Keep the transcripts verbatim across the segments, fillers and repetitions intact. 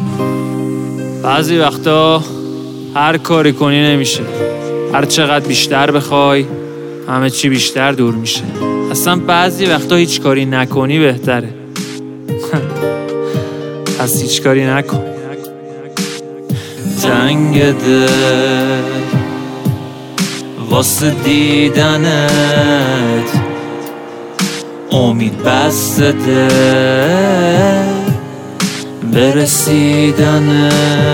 بعضی وقتا هر کاری کنی نمیشه. هر چقدر بیشتر بخوای همه چی بیشتر دور میشه. اصلا بعضی وقتا هیچ کاری نکنی بهتره. پس هیچ کاری نکن. تنگ دل واسه دیدنت، امید بسته دل برسیدنت.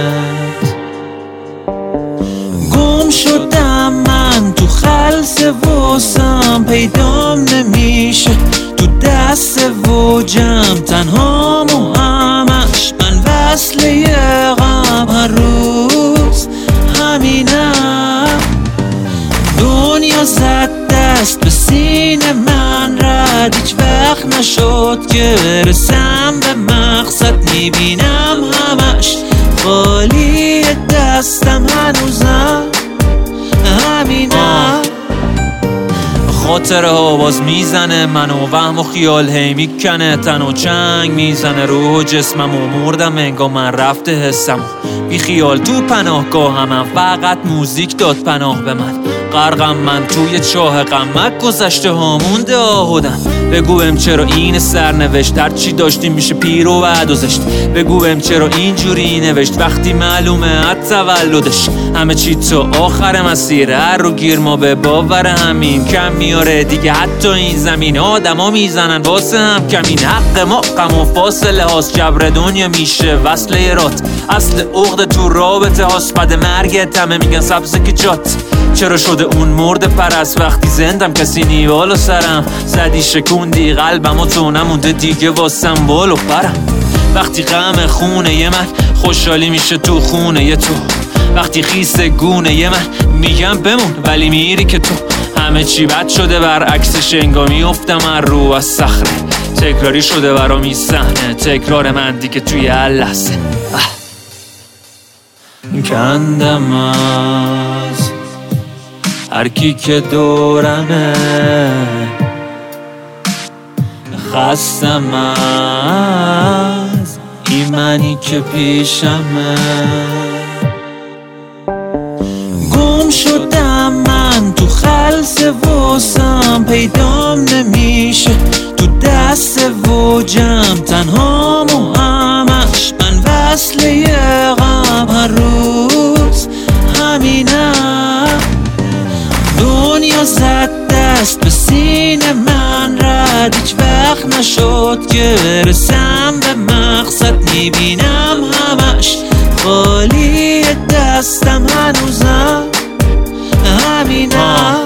گم شدم من تو خلص واسم، پیدام نمیشه تو دست و جمع، تنهام و همش من وصل یه غم. هر روز همینم، دنیا زد دست به سینه من رد، هیچ وقت نشد که برسم به مقصد. میبینم همش خالی دستم، هنوزم همینم. خاطره ها باز میزنه منو، وهم و خیال هی میکنه، تن و چنگ میزنه روح و جسمم و مردم انگار من رفته حسم. بی خیال تو پناهگاهم، فقط موزیک داد پناه به من. غرقم من توی چاه غمک، گذشته ها مونده آهودم. بگو بهم چرا این سرنوشت، هر چی داشتیم میشه پیر و بعد و زشت. بگو بهم چرا اینجوری نوشت وقتی معلومه از تولدش. همه چی تو آخر مسیر، هر رو گیر ما به باور همین کم میاره دیگه. حتی این زمین آدم ها میزنن واسه هم کمین. حق ما غم و فاصله هاست، جبر دنیا میشه وصل رات. اصل عقد تو رابطه هاست، بعد مرگت همه میگن سبزه که جات. چرا شده اون مرد پرست وقتی زندم کسی نیوال و سرم زدی شکوندی قلبم و تو نمونده دیگه واسم بال و پرم. وقتی غم خونه یه من خوشحالی میشه تو خونه یه تو، وقتی خیس گونه یه من میگم بمون ولی میری که تو. همه چی بد شده برعکسش، انگار میافتم هر رو از صخره. تکراری شده برام این صحنه، تکرار من دیگه توی هر لحظه. کندم از هر کی که دورمه، خستم از این منی که پیشمه. گم شدم من تو خلص واسم، پیدام نمیشه تو دست و جمع، تنهام و همش من وصل یه غم. هر روز همینم، دنیا زد دست به سینه من رد، هیچ وقت نشد که برسم به مقصد. میبینم همش خالی دستم، هنوزم همینم.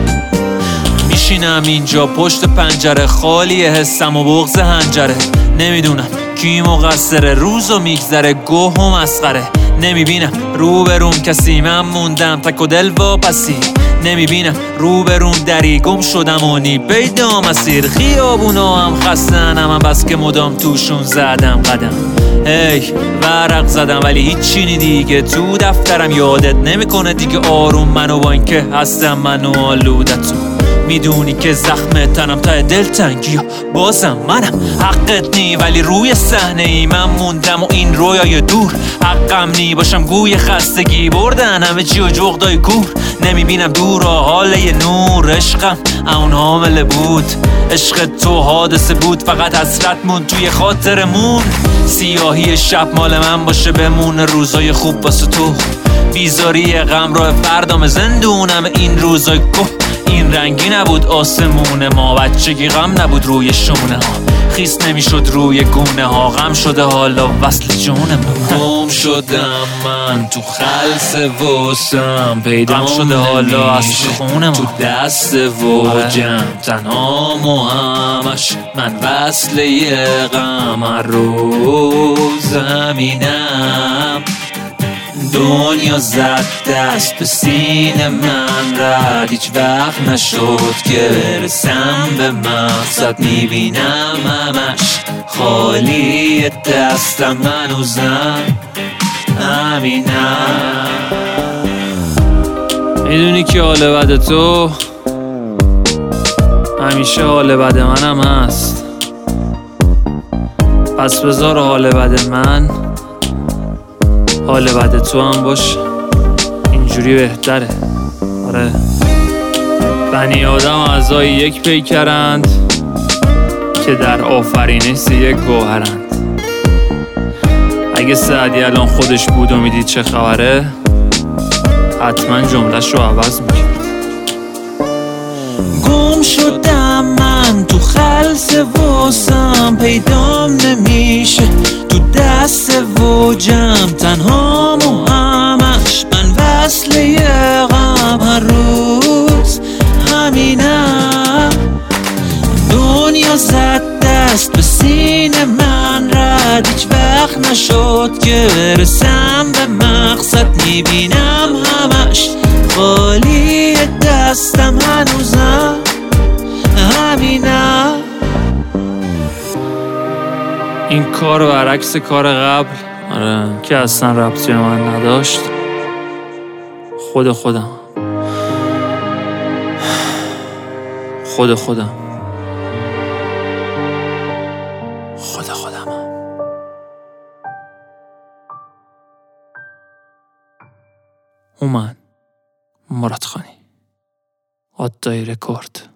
میشینم اینجا پشت پنجره، خالی حسم و بغض هنجره. نمیدونم کی مقصره، روزو میگذره گوه و مسخره. نمیبینم رو بروم کسی، من موندم تک و دل واپسی. نمیبینم رو بروم دری، گم شدم و نی پیدا مسیر. خیابونا هم خستنم، هم بس که مدام توشون زدم قدم. هی ورق زدم ولی هیچی نی دیگه تو دفترم یادت نمیکنه دیگه آروم منو، با این که هستم منو آلودتون. میدونی که زخم تنم تا دل تنگی بازم منم. حقت نی ولی روی صحنه ای من موندم و این رویای دور. حقم نی باشم گوی خستگی، بردن همه چی و جغدای کور. نمیبینم دور حاله نور، عشقم اون حامله بود. عشق تو حادثه بود، فقط حسرت مون توی خاطرمون. سیاهی شب مال من باشه، بمونه روزای خوب واسه تو. بیزاری غم راه فردام زندونم این روزای که. این رنگی نبود آسمون ما، بچگی غم نبود روی شونه ها. خیس نمیشد روی گونه ها، غم شده حالا وصل جونم. گم شدم من تو خلص واسم، پیدام شده حالا از خونم تو دست و جمع، تنهام و همش من وصل یه غم. هر روز همینم، دنیا زد دست به سینه من رد، هیچ وقت نشد که برسم به مقصد. میبینم همش خالی دستم، هنوزم همینم. میدونی که حال بد تو همیشه حال بد منم هست، پس بذار حال بد من حال بد تو هم باشه، اینجوری بهتره. آره بنی آدم اعضای یک پیکرند که در آفرینش یک گوهرند. اگه سعدی الان خودش بود و میدید چه خبره، حتما جملهش رو عوض میکرد. گم شدم من تو خلص واسم، پیدام نمیشه تو دست و جمع، تنها و همش من وصل یه غم، هر روز همینم. دنیا زد دست به سینه من رد، هیچ وقت نشد که برسم به مقصد. میبینم همش خالی دستم، هنوزم همینم. این کار برعکس کار قبل، آره که اصلا ربطی به من نداشت. خود خودم خود خودم خود خودم هومن مرادخانی، آدای رکورد.